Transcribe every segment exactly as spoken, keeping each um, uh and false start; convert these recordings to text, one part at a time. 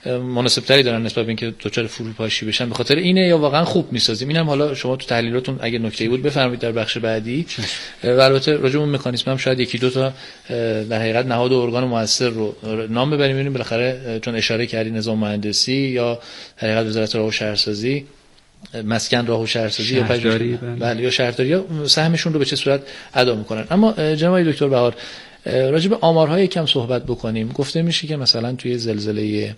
مناسب‌تری دارن نسبت به اینکه دچار فروپاشی بشن. به خاطر اینه یا واقعا خوب می‌سازیم؟ اینم حالا شما تو تحلیلاتون اگه نکته‌ای بود بفرمایید در بخش بعدی. و البته راجع به اون مکانیزم هم شاید یکی دو تا در حقیقت نهاد و ارگان مؤثر رو نام ببریم، ببینیم بالاخره چون اشاره کردی نظام مهندسی یا در حقیقت وزارت راه و شهرسازی، مسکن راه و شهرسازی یا شهرداری بله یا شهرداری یا سهمشون رو به چه صورت ادا میکنن. اما جناب دکتر بهار راجع به آمارهای کم صحبت بکنیم. گفته میشه که مثلا توی زلزله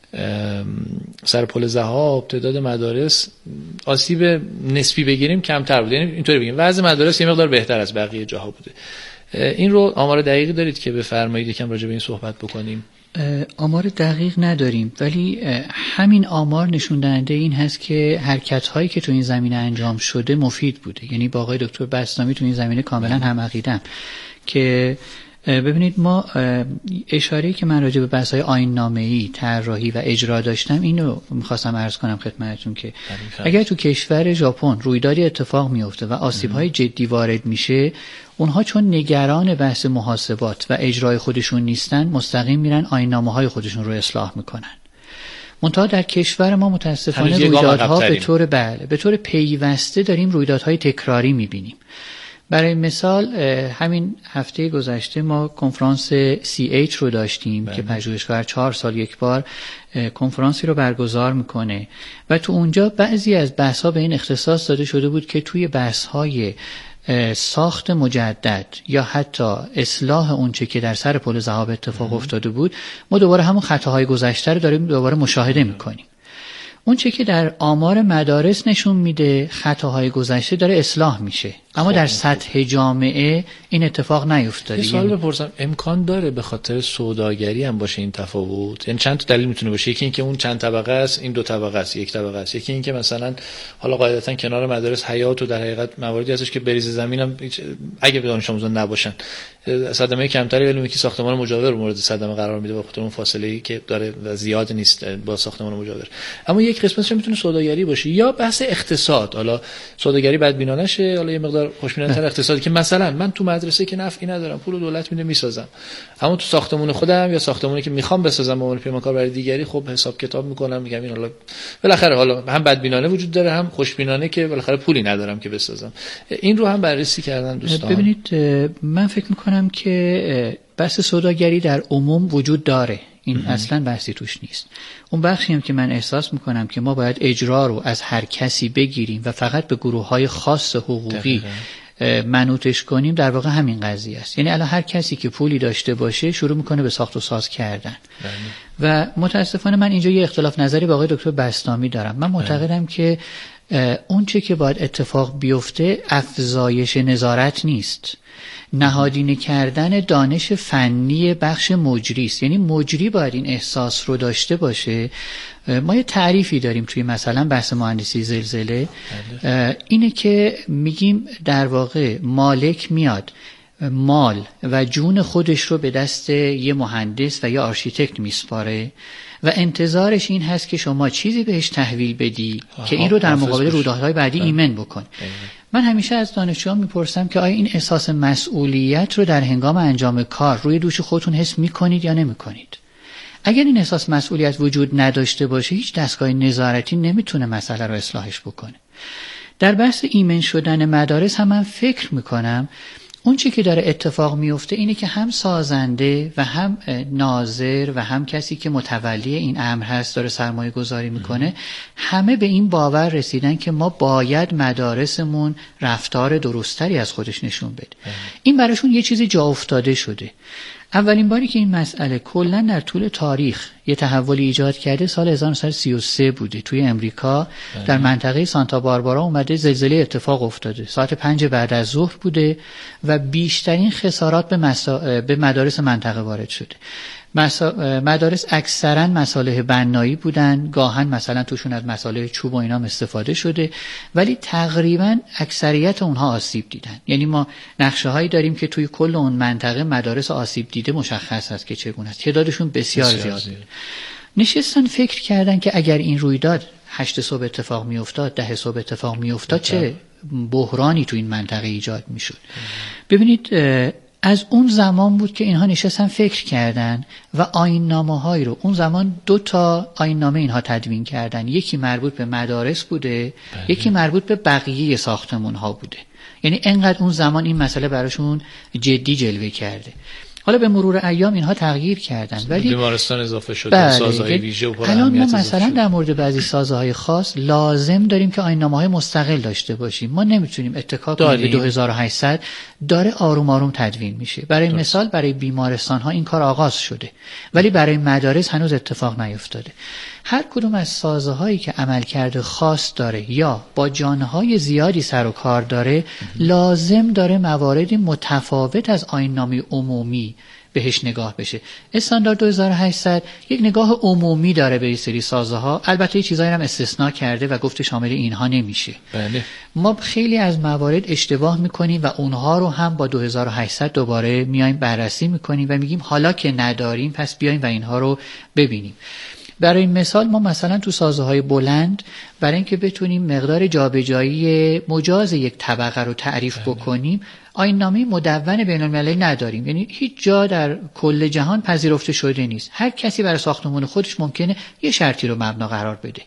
سر پل ضحاب تعداد مدارس آسیب نسبی بگیریم کمتر بود، یعنی اینطوری بگیم وضع مدارس یه مقدار بهتر از بقیه جاها بوده. این رو آمار دقیقی دارید که بفرمایید یکم راجع به این صحبت بکنیم؟ آمار دقیق نداریم، ولی همین آمار نشون دهنده این هست که حرکت هایی که تو این زمینه انجام شده مفید بوده. یعنی با آقای دکتر بسطامی تو این زمینه کاملا هم عقیده‌ام که ببینید ما اشاره‌ای که من راجع به بحث‌های آیین‌نامه‌ای، طراحی و اجرا داشتم اینو می‌خواستم عرض کنم خدمتتون که اگر تو کشور ژاپن رویدادی اتفاق میفته و آسیب‌های جدی وارد میشه، اونها چون نگران بحث محاسبات و اجرای خودشون نیستن، مستقیم میرن آیین‌نامه‌های خودشون رو اصلاح میکنن. منتها در کشور ما متاسفانه رویدادها به طور بله به طور پیوسته داریم رویدادهای تکراری میبینیم. برای مثال همین هفته گذشته ما کنفرانس سی ایچ رو داشتیم بله. که پژوهشگر چهار سال یک بار کنفرانسی رو برگزار میکنه و تو اونجا بعضی از بحث‌ها به این اختصاص داده شده بود که توی بحث‌های ساخت مجدد یا حتی اصلاح اونچه که در سر پل ضحاب اتفاق افتاده بود، ما دوباره همون خطاهای گذشته رو داریم دوباره مشاهده میکنیم. اون چه که در آمار مدارس نشون میده خطاهای گذشته داره اصلاح میشه، اما در سطح جامعه این اتفاق نیفتاده. یه سوال بپرسم، امکان داره به خاطر سوداگری هم باشه این تفاوت؟ یعنی چند تا دلیل میتونه باشه. یکی این که اون چند طبقه است، این دو طبقه است، یک طبقه است. یکی این که مثلا حالا قاعدتا کنار مدارس حیات و در حقیقت مواردی هستش که بریز زمین هم اگه دانش آموزان نباشن صدمه کمتری، ولی میگه ساختمان مجاور مورد صدمه قرار میده به خاطر اون فاصله ای که داره و زیاد نیست با ساختمان مجاور. اما یک قسمتش میتونه سوداگری باشه یا بحث اقتصاد. حالا سوداگری بدبینانه شه، حالا یه مقدار خوشبینانه‌تر اقتصادی که مثلا من تو مدرسه که نفعی ندارم، پول دولت میده میسازم، اما تو ساختمون خودم یا ساختمونی که میخوام بسازم به عنوان پیمانکار برای دیگری خب حساب کتاب میکنم، میگم این حالا بالاخره حالا هم بدبینانه وجود داره هم خوشبینانه که بالاخره پولی ندارم که بسازم. این رو هم بررسی کردن دوستان. ببینید من فکر میکنم که بحث سوداگری در عموم وجود داره، این اصلا بحثی توش نیست. اون بخشی هم که من احساس میکنم که ما باید اجرا رو از هر کسی بگیریم و فقط به گروه‌های خاص حقوقی منوطش کنیم، در واقع همین قضیه است. یعنی الان هر کسی که پولی داشته باشه شروع میکنه به ساخت و ساز کردن و متاسفانه من اینجا یه اختلاف نظری با آقای دکتر بسطامی دارم. من معتقدم که اون چه که باید اتفاق بیفته افزایش نظارت نیست، نهادینه کردن دانش فنی بخش مجری است. یعنی مجری باید این احساس رو داشته باشه. ما یه تعریفی داریم توی مثلا بحث مهندسی زلزله، اینه که میگیم در واقع مالک میاد مال و جون خودش رو به دست یه مهندس و یه آرشیتکت میسپاره و انتظارش این هست که شما چیزی بهش تحویل بدی که این رو در مقابل رویدادهای بعدی ایمن بکن. من همیشه از دانشجویان میپرسم که آیا این احساس مسئولیت رو در هنگام انجام کار روی دوش خودتون حس میکنید یا نمیکنید؟ اگر این احساس مسئولیت وجود نداشته باشه، هیچ دستگاه نظارتی نمیتونه مسئله رو اصلاحش بکنه. در بحث ایمن شدن مدارس هم من فکر میکنم اون چی که داره اتفاق میفته اینه که هم سازنده و هم ناظر و هم کسی که متولی این امر هست داره سرمایه گذاری میکنه، همه به این باور رسیدن که ما باید مدارسمون رفتار درستری از خودش نشون بده. این براشون یه چیزی جا افتاده شده. اولین باری که این مسئله کلا در طول تاریخ یه تحولی ایجاد کرده سال هزار و نهصد و سی و سه بوده. توی امریکا در منطقه سانتا باربارا اومده زلزله اتفاق افتاده، ساعت پنج بعد از ظهر بوده و بیشترین خسارات به, مسا... به مدارس منطقه وارد شده. مسا... مدارس اکثرا مصالح بنایی بودن، گاهن مثلا توشون از مصالح چوب و اینام استفاده شده، ولی تقریبا اکثریت اونها آسیب دیدن. یعنی ما نقشه هایی داریم که توی کل اون منطقه مدارس آسیب دیده مشخص است که چگونه است. تعدادشون بسیار, بسیار زیاده. نشستن فکر کردن که اگر این رویداد هشت صبح اتفاق می افتاد، ده صبح اتفاق می افتاد، چه بحرانی تو این منطقه ایجاد می شد. ببینید از اون زمان بود که اینها نشستن فکر کردن و آیین‌نامه‌هایی رو، اون زمان دو تا آیین‌نامه اینها تدوین کردن، یکی مربوط به مدارس بوده، بله. یکی مربوط به بقیه ساختمان‌ها بوده. یعنی انقدر اون زمان این مسئله براشون جدی جلوه کرده. حالا به مرور ایام اینها تغییر کردن، ولی بیمارستان اضافه شده، سازهای ویژه و پر الان ما اهمیت مثلا در مورد بعضی سازهای خاص لازم داریم که آیین‌نامه‌های مستقل داشته باشیم. ما نمیتونیم اتکا کنیم به دو هزار و هشتصد، داره آروم آروم تدوین میشه. برای درست. مثال برای بیمارستان‌ها این کار آغاز شده، ولی برای مدارس هنوز اتفاق نیفتاده. هر کدوم از سازهایی که عملکرد خاص داره یا با جانهای زیادی سر و کار داره، لازم داره مواردی متفاوت از آیین‌نامه عمومی بهش نگاه بشه. استاندارد دو هزار و هشتصد یک نگاه عمومی داره به این سری سازها، البته چیزایی هم استثناء کرده و گفته شامل اینها نمیشه. بله. ما خیلی از موارد اشتباه میکنیم و اونها رو هم با دو هزار و هشتصد دوباره میایم بررسی میکنیم و میگیم حالا که نداریم پس بیایم و اینها رو ببینیم. برای مثال ما مثلا تو سازهای بلند برای اینکه بتونیم مقدار جابجایی مجاز یک طبقه رو تعریف بکنیم، آیین‌نامه مدون بین‌المللی نداریم. یعنی هیچ جا در کل جهان پذیرفته شده نیست. هر کسی برای ساختمان خودش ممکنه یه شرطی رو مبنا قرار بده.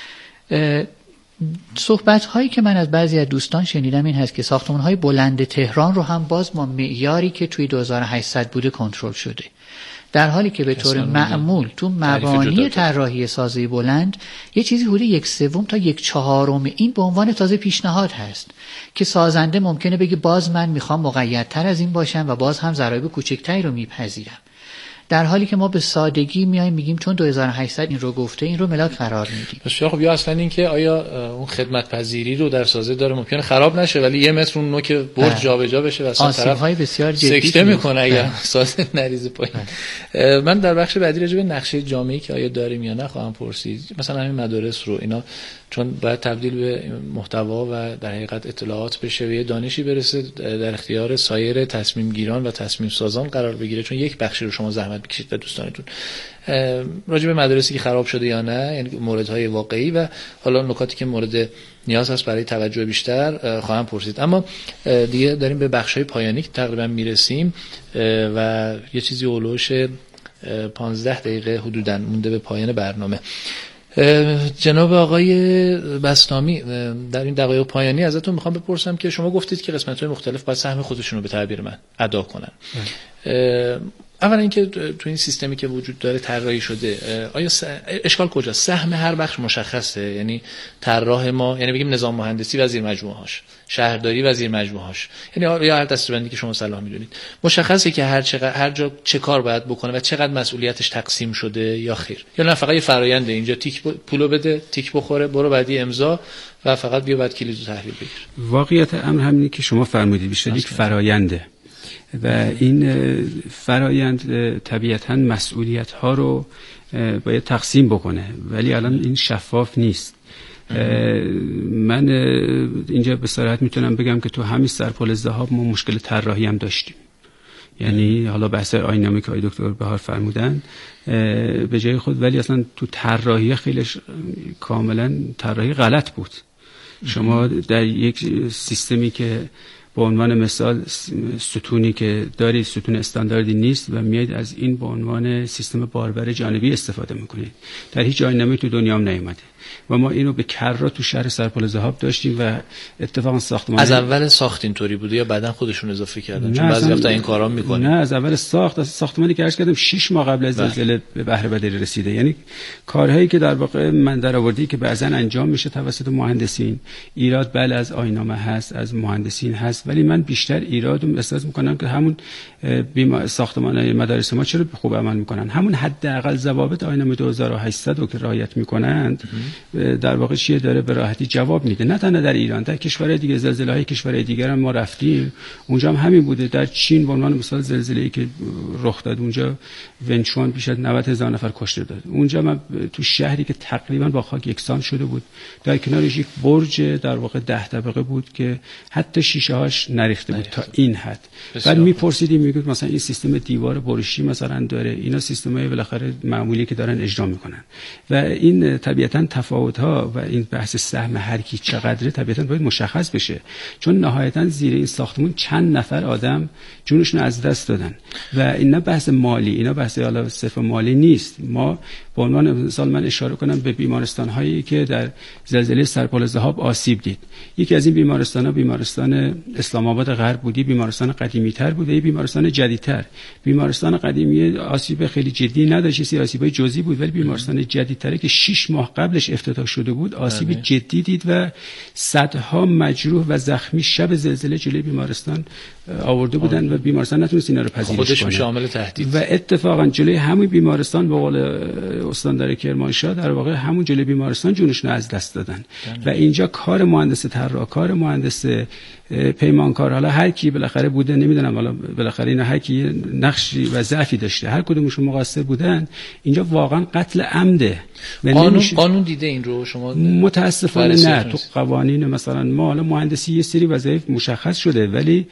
صحبت هایی که من از بعضی از دوستان شنیدم این هست که ساختمان های بلند تهران رو هم باز ما معیاری که توی دو هزار و هشتصد بوده کنترل شده، در حالی که به طور معمول تو مبانی طراحی سازه بلند یه چیزی حدود یک سوم تا یک چهارم این به عنوان تازه پیشنهاد هست که سازنده ممکنه بگه باز من میخوام مقیدتر از این باشم و باز هم ضرایب کوچکتری رو میپذیرم، در حالی که ما به سادگی میایم میگیم چون دو هزار و هشتصد این رو گفته این رو ملاک قرار میدیم. بسیار خب. یا اصلا این که آیا اون خدمت پذیری رو در سازه داره ممکنه خراب نشه ولی یه متر اون نوک برج جابجا بشه و اصلا طرف بسیار جدی سکته میکنه اگر سازه نریزه پایین. من در بخش بعدی راجع به نقشه جامعه‌ای که آیا داریم یا نه خواهم پرسید. مثلا همین مدارس رو اینا چون باید تبدیل به محتوا و در حقیقت اطلاعات بشه و یه دانشی برسه در اختیار سایر تصمیم گیران و تصمیم سازان قرار بگیره، چون یک بخشی رو شما زحمت بکشید و دوستانتون راجع به مدارسی که خراب شده یا نه، یعنی موردهای واقعی و حالا نکاتی که مورد نیاز هست برای توجه بیشتر خواهم پرسید. اما دیگه داریم به بخش‌های پایانی که تقریبا میرسیم و یه چیزی اولوش پانزده دقیقه حدوداً مونده به پایان برنامه. جناب آقای بسطامی، در این دقایق پایانی ازتون میخوام بپرسم که شما گفتید که قسمت‌های مختلف باید سهم خودشون رو به تعبیر من ادا کنن. اولا اینکه تو این سیستمی که وجود داره طراحی شده، آیا اشکال کجاست؟ سهم هر بخش مشخصه؟ یعنی طراح ما، یعنی بگیم نظام مهندسی و زیر مجموعه هاش، شهرداری و زیر مجموعه هاش، یعنی یا هر دسته‌بندی که شما صلاح میدونید، مشخصه که هر چقدر هر جا چه کار باید بکنه و چقدر مسئولیتش تقسیم شده یا خیر؟ یا نه فقط یه فراینده، اینجا تیک پولو بده، تیک بخوره، برو بعدی امضا و فقط بیا بعد کلیدو تحویل بگیر؟ واقعیت امر همینه که شما فرمودید، بیشتر یک فراینده و این فرایند طبیعتاً مسئولیت ها رو باید تقسیم بکنه، ولی الان این شفاف نیست. من اینجا به صراحت میتونم بگم که تو همین سرپل ذهاب ما مشکل طراحی هم داشتیم، یعنی حالا بحث آیین‌نامه که آقای دکتر بهار فرمودن به جای خود، ولی اصلا تو طراحی خیلیش کاملا طراحی غلط بود. شما در یک سیستمی که به عنوان مثال ستونی که دارید ستون استانداردی نیست و میاید از این به عنوان سیستم باربر جانبی استفاده میکنید، در هیچ آیین‌نامه‌ای تو دنیا هم نیومده و ما اینو به کررا تو شهر سرپل ذهاب داشتیم و اتفاقا ساختمان از اول ساخت اینطوری بوده یا بعدن خودشون اضافه کردن؟ چون بعضی وقتا این کارا میکنه. نه، از اول ساخت، از ساختمانی که عرض کردم شش ماه قبل از زلزله به بهره بدری رسیده. یعنی کارهایی که در واقع من درآوردی که بعضا انجام میشه توسط مهندسین، ایراد بله از آیین‌نامه هست، از مهندسین هست، ولی من بیشتر ایرادم احساس میکنم که همون ساختمان‌های مدارس ما چرا خوب عمل میکنن، همون حداقل ضوابط آیین‌نامه دو هزار و هشتصد رو که رعایت میکنند در واقع چیه داره به راحتی جواب میده. نه تنها در ایران، در کشورهای دیگه، زلزله‌های کشورهای دیگر هم ما رفتیم، اونجا هم همین بوده. در چین به عنوان مثال زلزله‌ای که رخ داد اونجا ونچوان بیش از نود هزار نفر کشته داد. اونجا من تو شهری که تقریبا با خاک یکسان شده بود، در کنارش یک برج در واقع ده طبقه بود که حتی شیشه‌هاش آتش نریخته بود تا این حد. بعد میپرسیدیم میگفت مثلا این سیستم دیوار برشی مثلا داره، اینا سیستمای بالاخره معمولی که دارن اجرا میکنن و این طبیعتا تفاوت ها و این بحث سهم هر کی چقدره طبیعتا باید مشخص بشه، چون نهایتا زیر این ساختمون چند نفر آدم جونشون از دست دادن و اینا بحث مالی، اینا بحث حالا صرف مالی نیست. ما به عنوان مثال من اشاره کنم به بیمارستان هایی که در زلزله سرپل ذهاب آسیب دید. یکی از این بیمارستان ها بیمارستان اسلام آباد غرب بودی، بیمارستان قدیمی تر بوده، بیمارستان جدیدتر. بیمارستان قدیمی آسیب خیلی جدی نداشت، سی آسیبای جزئی بود، ولی بیمارستان جدیدتره که شش ماه قبلش افتتاح شده بود آسیب آمین. جدی دید و صدها مجروح و زخمی شب زلزله جلوی بیمارستان آورده بودن آمین. و بیمارستان نتونست اینا رو پذیرش کنه، خودش شامل تهدید. و اتفاقا جلوی همون بیمارستان به قول استاندار کرمانشاه در واقع همون جلوی بیمارستان جونشون از دست دادن و اینجا کار مهندس طراح، کار مهندس پیمانکار، حالا هر کی بالاخره بوده نمیدونم، حالا بالاخره اینا هر کی نقشی و ضعفی داشته، هر کدومشون مقصر بودن، اینجا واقعا قتل عمده. قانون قانون دیده این رو شما؟ متاسفانه نه. تو قوانین مثلا ما حالا مهندسی یه سری وظایف مشخص شده، ولی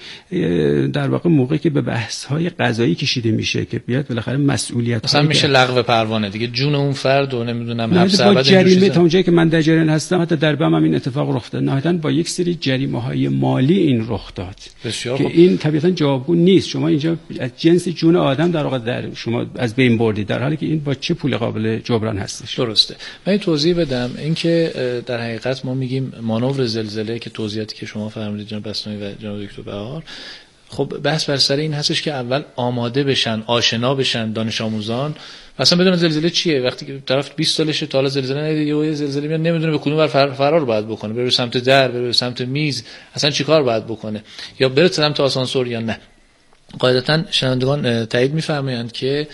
در واقع موقعی که به بحث های قضایی کشیده میشه که بیاد بالاخره مسئولیت مثلا میشه لغو پروانه دیگه، جون اون فرد و نمیدونم حبس ابد جریمه. تا اونجایی که من در جریان هستم حتی در بم هم این اتفاق رخ داد، نهایتا با یک سری جریمه های مالی این رخ داد که این طبیعتا جوابگو نیست. شما اینجا از جنس جون آدم در واقع در شما از بین بردید، در حالی که این با چه پول قابل جبران هستش. درسته. من توضیح بدم اینکه در حقیقت ما میگیم مانور زلزله که توضیحاتی که شما فرمودید جناب بسنایی و جناب دکتر بهار، خب بحث بر سر این هستش که اول آماده بشن، آشنا بشن دانش آموزان، مثلا بدون زلزله چیه. وقتی که طرف بیست سالشه تا حالا زلزله ندیده، یه زلزله میاد نمیدونه به کدوم ور فرار باید بکنه، بره سمت در، بره سمت میز، اصلا چیکار باید بکنه، یا بره سمت آسانسور یا نه. قاعدتا شنوندگان تایید می‌فرمایند که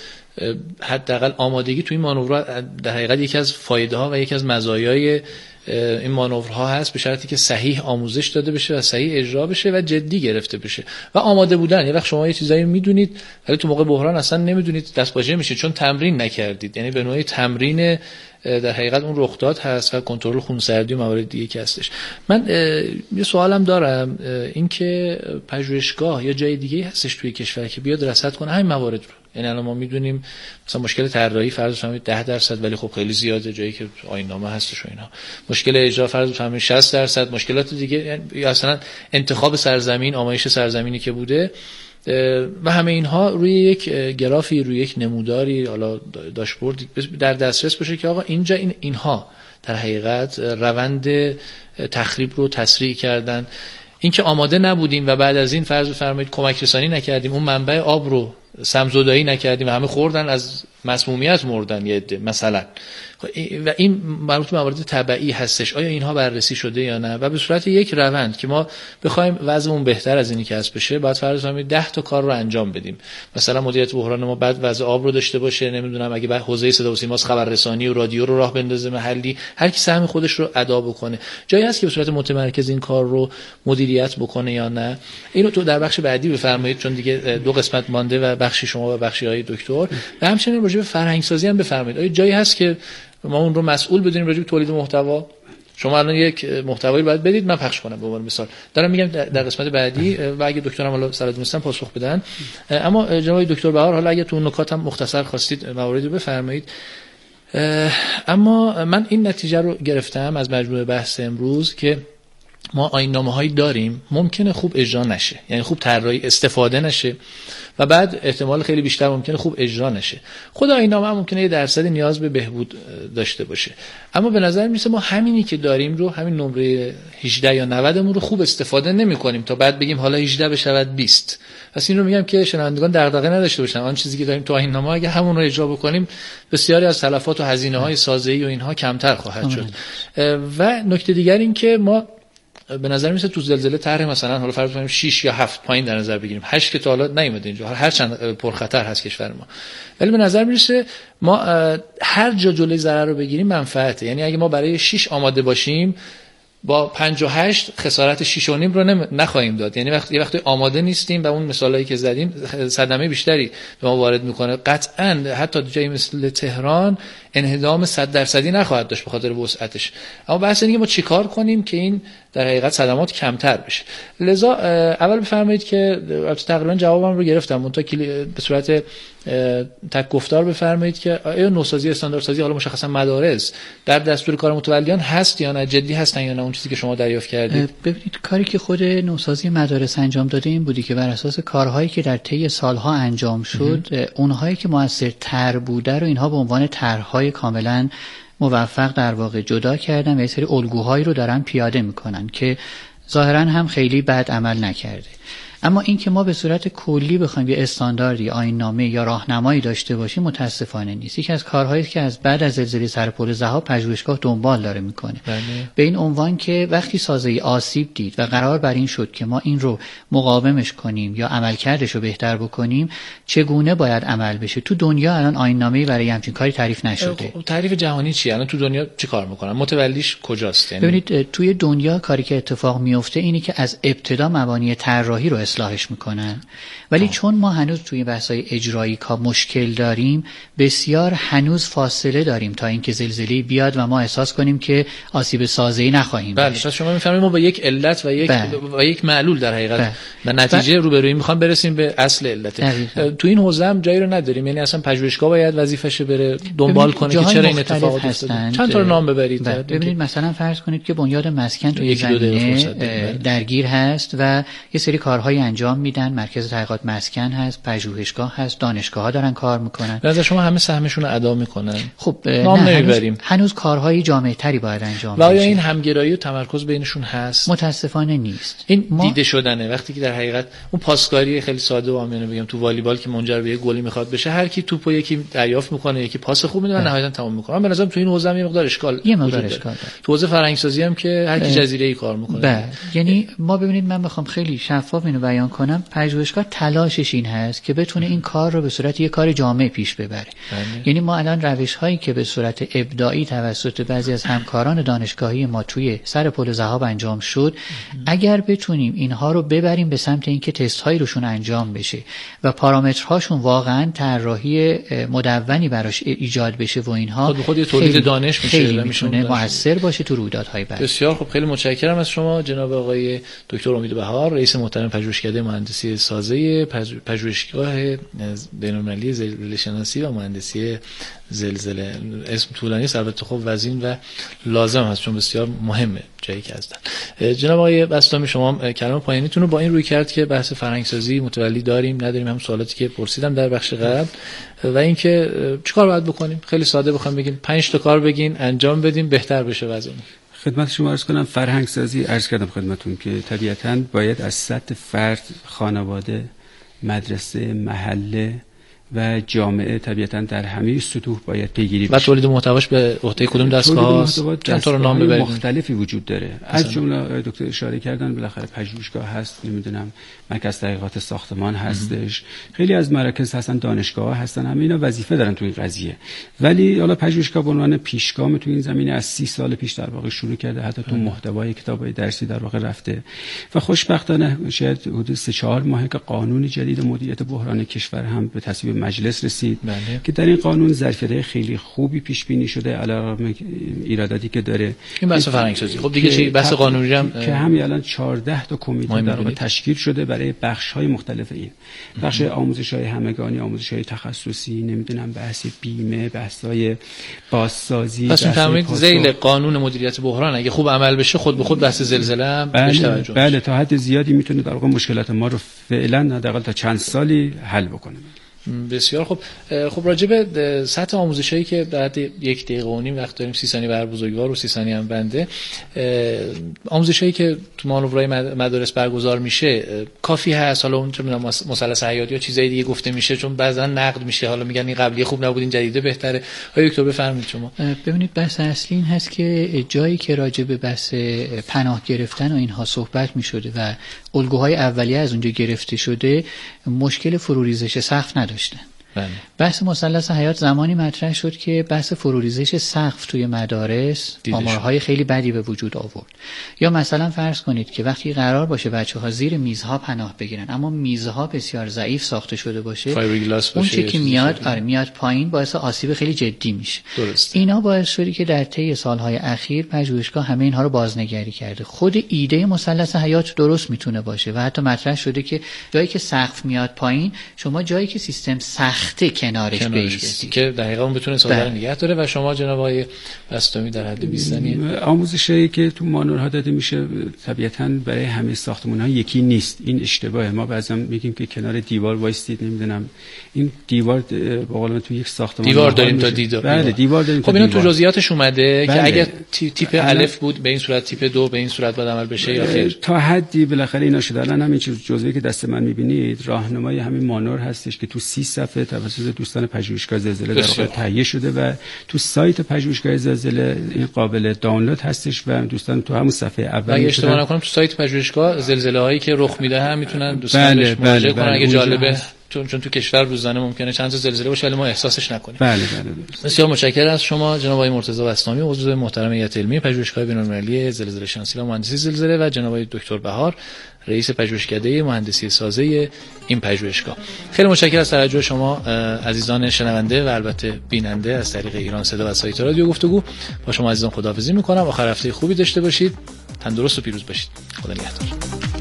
حداقل آمادگی توی این مانورها در حقیقت یکی از فایده‌ها و یکی از مزایای این مانورها هست، به شرطی که صحیح آموزش داده بشه و صحیح اجرا بشه و جدی گرفته بشه و آماده بودن. یه وقت شما یه چیزایی میدونید ولی تو موقع بحران اصلا نمیدونید، دستپاچه میشه چون تمرین نکردید. یعنی به نوعی تمرین در حقیقت اون رخداد هست و کنترل خونسردی و موارد دیگه که هستش. من یه سوالم دارم، این که پژوهشگاه یا جای دیگه هستش توی کشور که بیاد رصد کنه همین موارد رو؟ یعنی الان ما میدونیم مثلا مشکل طراحی فرض بفرمایید ده درصد، ولی خب خیلی زیاده جایی که آیین‌نامه هستش و اینا. مشکل اجرا فرض بفرمایید شصت درصد، مشکلات دیگه یا اصلا انتخاب سرزمین، آمایش سرزمینی که بوده و همه اینها روی یک گرافی، روی یک نموداری، حالا داشبورد در دسترس باشه که آقا اینجا این اینها در حقیقت روند تخریب رو تسریع کردن. این که آماده نبودیم و بعد از این فرض بفرمایید کمک رسانی نکردیم، اون منبع آب رو سمزدایی نکردیم و همه خوردن از مسمومیت مردن یه عده مثلا، و این مربوط به موارد تبعی هستش. آیا اینها بررسی شده یا نه؟ و به صورت یک روند که ما بخوایم وضعمون بهتر از اینی که هست بشه، بعد فرض کنید ده تا کار رو انجام بدیم. مثلا مدیریت بحران ما بعد وضع آب رو داشته باشه، نمیدونم اگه بعد حوزه صدا و سیماس خبررسانی و رادیو رو راه بندازه محلی، هر کی سهم خودش رو ادا بکنه. جایی هست که به صورت متمرکز این کار رو مدیریت بکنه یا نه؟ اینو تو در بخش بعدی بفرمایید، چون دیگه دو قسمت مانده و بخشی شما و بخشی های دکتر. و همچنین راجع به فرهنگ سازی هم بفرمایید. آیا جایی هست که ما اون رو مسئول بدونیم راجع به تولید محتوا؟ شما الان یک محتوایی باید بدید من پخش کنم به عنوان مثال دارم میگم در قسمت بعدی و اگه دکترم حالا سر دونستن پاسخ بدن. اما جناب دکتر بهار حالا اگه تو اون نکات هم مختصر خواستید مواردی رو بفرمایید. اما من این نتیجه رو گرفتم از مجموعه بحث امروز که ما آیین‌نامه‌هایی داریم ممکنه خوب اجرا نشه، یعنی خوب طراحی استفاده نشه و بعد احتمال خیلی بیشتر ممکنه خوب اجرا نشه. خود آیین‌نامه هم ممکنه یه درصد نیاز به بهبود داشته باشه، اما به نظر میرسه ما همینی که داریم رو، همین نمره هجده یا نود مون رو خوب استفاده نمی‌کنیم تا بعد بگیم حالا هجده بشود بیست. پس این رو میگم که شنوندگان دغدغه نداشته باشن، آن چیزی که داریم تو آیین‌نامه اگه همون رو اجرا بکنیم بسیاری از تلفات و هزینه‌های سازی و اینها کمتر خواهد شد. و نکته دیگر این که ما به نظر میاد تو زلزله طرح مثلا حالا فرض کنیم شش یا هفت پایین در نظر بگیریم، هشت که تا حالا نیومده اینجا، هر چند پرخطر هست کشور ما، ولی به نظر میرسه ما هر جا جلوی ضرر رو بگیریم منفعته. یعنی اگه ما برای شش آماده باشیم با پنجاه و هشت خسارت شش و نیم رو نخواهیم داد. یعنی وقتی یه وقتی آماده نیستیم و اون مثالایی که زدیم صدمه بیشتری به ما وارد میکنه، قطعاً حتی جایی مثل تهران انهدام صد درصدی نخواهد داشت به خاطر وسعتش. اما بحث اینه که ما چیکار کنیم که این در حقیقت صدمات کمتر بشه. لذا اول بفرمایید که تقریبا جوابم رو گرفتم، منتها به صورت تک گفتار بفرمایید که آیا نوسازی استانداردسازی حالا مشخصا مدارس در دستور کار متولیان هست یا نه، جدی هستن یا نه، اون چیزی که شما دریافت کردید؟ ببینید کاری که خود نوسازی مدارس انجام داده این بودی که بر اساس کارهایی که در طی سالها انجام شد اونهایی که موثرتر بوده رو اینها به عنوان طرح‌های کاملا موفق در واقع جدا کردن و یه سری الگوهایی رو دارن پیاده میکنن که ظاهرا هم خیلی بد عمل نکرده. اما این که ما به صورت کلی بخوایم یه استانداردی، آیین‌نامه یا راهنمایی داشته باشیم متاسفانه نیست. یکی از کارهایی که از بعد از زلزله سر پل ضحاک پژوهشگاه دنبال داره میکنه بله. به این عنوان که وقتی سازه‌ای آسیب دید و قرار بر این شد که ما این رو مقاومش کنیم یا عملکردش رو بهتر بکنیم، چگونه باید عمل بشه. تو دنیا الان آیین‌نامه‌ای برای همچین کاری تعریف نشده. تعریف جهانی چیه؟ الان تو دنیا چی کار میکنن؟ متولیش کجاست؟ یعنی ببینید توی دنیا کاری که اتفاق میفته اینه که از ابتدا مبانی طراحی رو اصلاحش میکنن، ولی آه. چون ما هنوز توی بحث‌های اجرایی کا مشکل داریم، بسیار هنوز فاصله داریم تا اینکه زلزله بیاد و ما احساس کنیم که آسیب سازه‌ای نخواهیم بله. پس شما میفهمید ما با یک علت و یک بله. و یک معلول در حقیقت و نتیجه بله. روبرویی میخوام برسیم به اصل علت. تو این حوزه هم جایی رو نداریم، یعنی اصلا پژوهشگاه باید وظیفه‌ش بره دنبال کنه که چرا این اتفاقات افتاد. چند تا نام ببرید. ببینید مثلا فرض کنید که بنیاد مسکن تو یک زمینه درگیر هست و یه سری کارهای انجام میدن، مرکز تحقیقات مسکن هست، پژوهشگاه هست، دانشگاه‌ها دارن کار میکنن. لذا شما همه سهمشون رو ادا میکنن. خب نام نمیبریم. هنوز, هنوز کارهای جامع تری باید انجام بشه. و آیا این همگرایی و تمرکز بینشون هست؟ متاسفانه نیست. این ما... دیده شدنه وقتی که در حقیقت اون پاسکاری خیلی ساده و عامیانه بگم تو والیبال که منجر به یه گلی میخواد بشه، هر کی توپو یکی دریافت میکنه، یکی پاس خوب میده و نهایتا تمام میکنه. به نظرم تو این حوزه هم یه مقدار اشکال یه مقدار اشکال داره. تو حوزه فرهنگسازی هم که هر کی جزیره‌ای کار میکنه. بله. یعنی ما ببینید من بخوام خیلی شفاف اینو بیان کنم، پژوهشگاه تلاشش این هست که بتونه این کار رو به صورت یک کار جامع پیش ببره. بله. یعنی ما الان روش هایی که به صورت ابداعی توسط بعضی از همکاران دانشگاهی ما توی سر پل ضحاک انجام شد، اگر بتونیم اینها رو ببریم به سمت اینکه تست هایی روشون انجام بشه و پارامترهاشون واقعا طراحی مدونی براش ایجاد بشه و اینها خود خود تولید دانش میشه، خیلی میتونه موثر باشه تو رویدادهای بعد. بسیار خب، خیلی متشکرم از شما جناب آقای دکتر امید بهار، رئیس محترم پژوهشکده مهندسی سازه پژوهشگاه بین‌المللی زلزله شناسی و مهندسی زلزله. اسم طولانی است البته، خب وزین و لازم هست چون بسیار مهمه جایی که هستن. جناب آقای بسطامی شما کلام پایانیتون رو با این روی کرد که بحث فرهنگسازی متولی داریم نداریم، هم سوالاتی که پرسیدم در بخش قبل و اینکه چیکار باید بکنیم، خیلی ساده بخوام بگین پنج تا کار بگین انجام بدیم بهتر بشه وضعمون. خدمت شما عرض کنم فرهنگسازی عرض کردم خدمتتون که طبیعتاً باید از سطح فرد، خانواده، مدرسه، محله و جامعه طبیعتاً در همه سطوح باید پیگیری بشه. و تولید محتواش به عهده کدوم دستگاه هست؟ چند تا نام ببرید. مختلفی وجود داره. از جمله دکتر اشاره کردن بالاخره پژوهشگاه هست، نمیدونم مرکز تحقیقات ساختمان هستش، خیلی از مراکز هستن، دانشگاه‌ها هستن، همه اینا وظیفه دارن تو این قضیه. ولی حالا پژوهشگاه به عنوان پیشگام تو این زمینه از سی سال پیش در واقع شروع کرده، حتی تو محتوای کتابای درسی در واقع رفته و خوشبختانه شاید حدود سه چهار ماه که قانون جدید مدیریت بحران کشور هم به تصویب مجلس رسید بله. که در این قانون ظرفیت خیلی خوبی پیش بینی شده علاوه ایراداتی که داره این بحث فرهنگسازی. خب دیگه چی بحث قانونی هم که همین الان چهارده تا کمیته در واقع تشکیل شده برای بخش‌های مختلف این بخش آموزش‌های همگانی، آموزش‌های تخصصی، نمیدونم بحث بیمه، بحث‌های بازسازی. پس می‌فرمایید ذیل قانون مدیریت بحران اگه خوب عمل بشه خود به خود بحث زلزله هم بهش توجه بله, بله تا حد زیادی میتونه در واقع مشکلات ما رو فعلا حداقل تا چند سالی حل بکنه. بسیار خب. خب راجع به سطح آموزشایی که بعد یک دقیقه و نیم وقت داریم، سی ثانیه بر بزرگوار و سی ثانیه هم بنده، آموزشایی که تو مانورهای مدارس برگزار میشه کافی هست؟ حالا اون چه میدونم مثلث حیاتی یا چیزای دیگه گفته میشه چون بعضا نقد میشه، حالا میگن این قبلی خوب نبود این جدیده بهتره. آقای دکتر بفرمایید شما. ببینید بحث اصلی این هست که جایی که راجع به بحث پناه گرفتن و اینها صحبت میشده و الگوهای اولیه از اونجا گرفته شده، مشکل فروریزش سقف نداشتن. بله. بحث مثلث حیات زمانی مطرح شد که بحث فروریزش سقف توی مدارس آمارهای خیلی بدی به وجود آورد. یا مثلا فرض کنید که وقتی قرار باشه بچه‌ها زیر میزها پناه بگیرن اما میزها بسیار ضعیف ساخته شده باشه، اون چه که میاد آره میاد پایین باعث آسیب خیلی جدی میشه. درست. اینا باعث شدی که در طی سالهای اخیر پژوهشگاه همه اینها رو بازنگری کرده. خود ایده مثلث حیات درست میتونه باشه و حتی مطرح شده که جایی که سقف میاد پایین، شما جایی که سیستم سخته کنارش بایستید که دقیقاً اون بتونه ساده رو نگه داره. و شما جناب آقای بسطامی در حد بیست ثانیه آموزشی که تو مانورها داده میشه طبیعتاً برای همه ساختمان‌ها یکی نیست. این اشتباهه. ما بعضی میگیم که کنار دیوار وایستید، نمیدونم این دیوار به قول تو یک ساختمان دیوار داریم تا دیوار. بله دیوار داریم. خب اینا تو جزئیاتش اومده بله. که اگه تیپ الف بود به این صورت، تیپ دو به این صورت باید عمل بشه یا خیر؟ تا حدی بالاخره اینا شده. الان همین چیز جزئی که دست من می‌بینید راهنمای همین مانور هستش که تو سی صفحه توسط دوستان پژوهشگاه زلزله در واقع تهیه شده و تو سایت پژوهشگاه زلزله این قابل دانلود هستش و دوستان تو همون صفحه اول اگه اشتباه نکنم تو سایت پژوهشگاه زلزله هایی که رخ میده هم میتونن دوستان بله، بهش مراجعه کنن اگه جالبه، چون چون تو کشور روزانه ممکنه چند تا زلزله باشه ولی ما احساسش نکنیم. بله بله درست. بسیار متشکرم از شما جناب آقای مرتضی بسطامی، عضو محترم هیئت علمی پژوهشگاه بین‌المللی زلزله شناسی و مهندسی زلزله، و جناب آقای دکتر بهار رئیس پژوهشکده مهندسی سازه این پژوهشگاه. خیلی متشکرم از توجه شما عزیزان شنونده و البته بیننده از طریق ایران صدا و سایت رادیو گفتگو. با شما عزیزان خداحافظی می‌کنم. آخر هفته خوبی داشته باشید. تندرست و پیروز باشید. خدا نگهدار.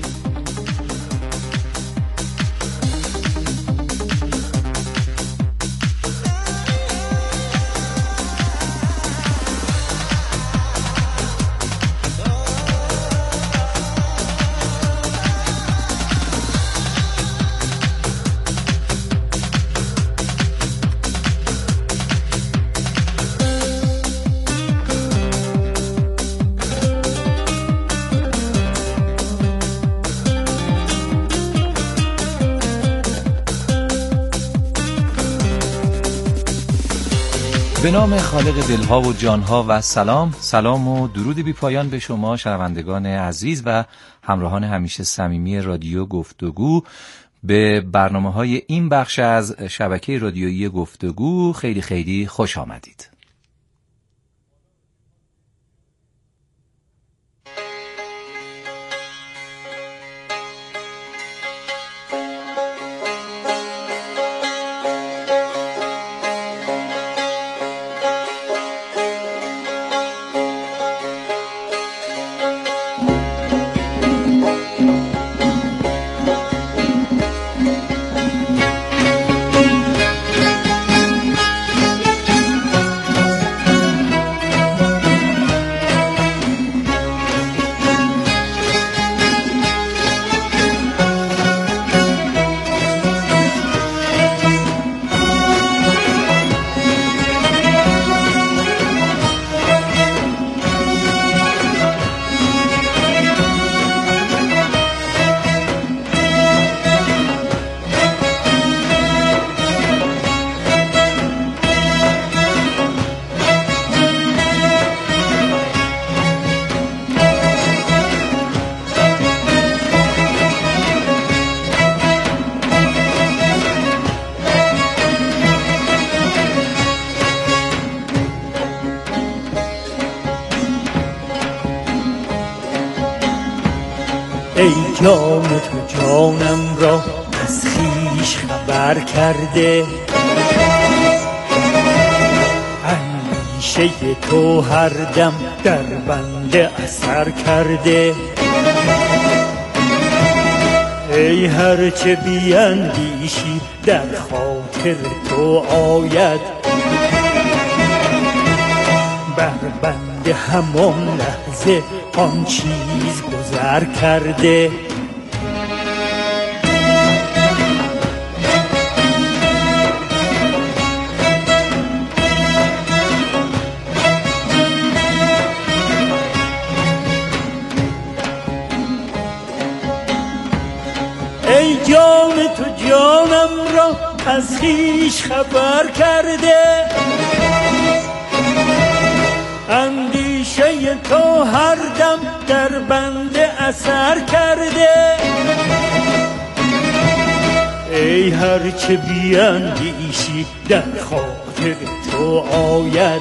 به نام خالق دلها و جانها و سلام سلام و درود بی پایان به شما شنوندگان عزیز و همراهان همیشه صمیمی رادیو گفتگو. به برنامه‌های این بخش از شبکه رادیویی گفتگو خیلی خیلی خوش آمدید. ای جان تو جانم را از خویش خبر کرده، اندیشه تو هر دم در بنده اثر کرده. ای هر چه بیندیشی در خاطر تو آید، بر بنده همان لحظه آن چیز گذر کرده. ای جان تو جانم را از خویش خبر کرده، اندیشه تو هر دم در بنده اثر کرده. ای هر چه بیندیشی در خاطر تو آید،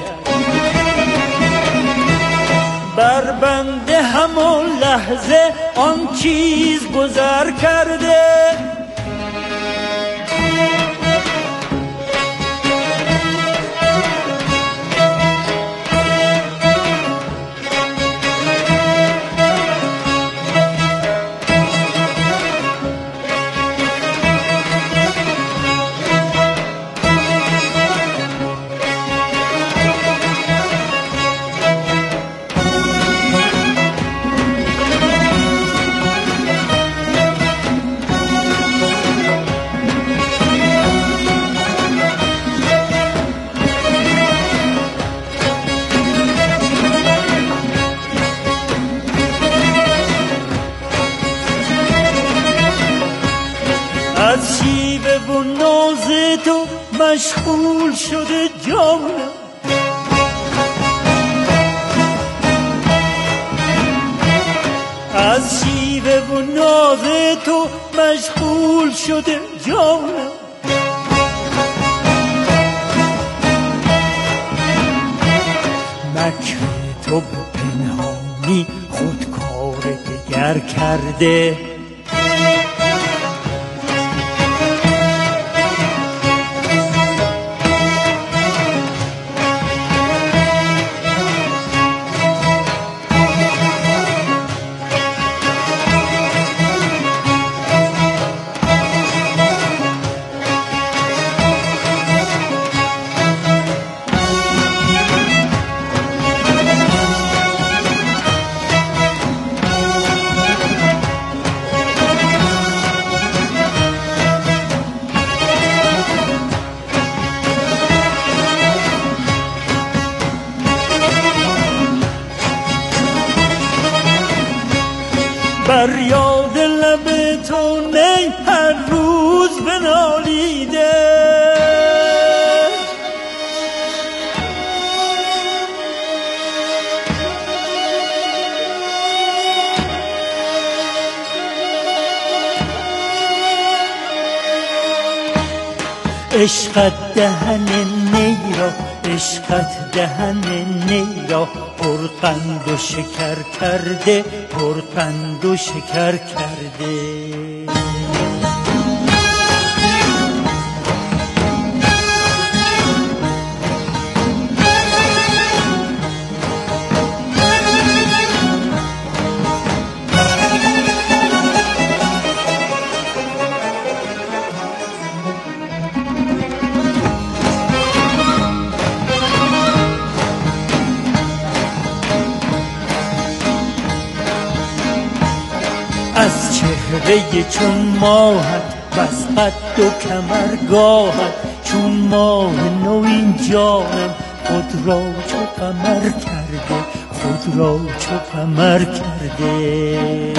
بر بنده همان لحظه آن چیز گذر کرده. از شیوه و ناز تو مشغول شده جانم، از شیوه و ناز تو مشغول شده جانم. مکر تو به پنهانی خودکار دگر کرده، بر یاد لب تو نی هر روز بنالیده، عشقت دهن نی را، عشقت دهن نی را پرقند و شکر کرده، پرقند و شکر کرده. از چهره چون ماهت بس قد و کمرگاهت، چون ماه نوین جانم خود را چو قمر کرده، خود را چو قمر کرده.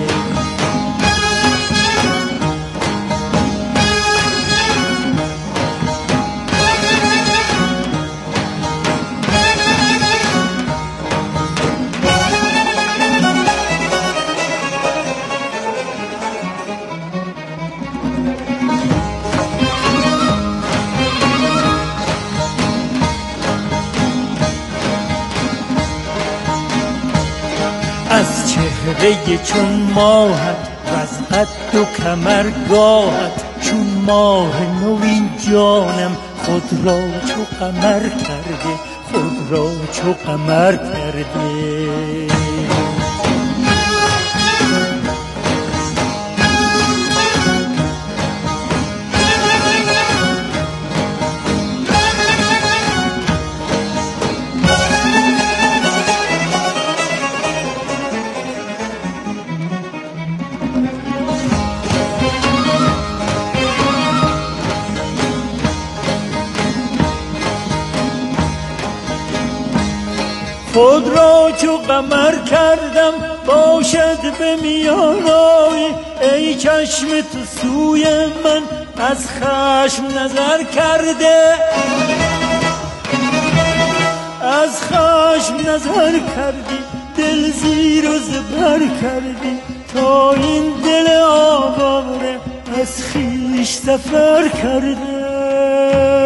از چهره چون ماهت وز قد و کمرگاهت، چون ماه نوین جانم خود را چو قمر کرده، خود را چو قمر کرده. خود را چو قمر کردم باشد به میان آی، ای چشم تو سوی من از خشم نظر کرده، از خشم نظر کردی دل زیر و زبر کردی، تا این دل آواره از خیش سفر کرده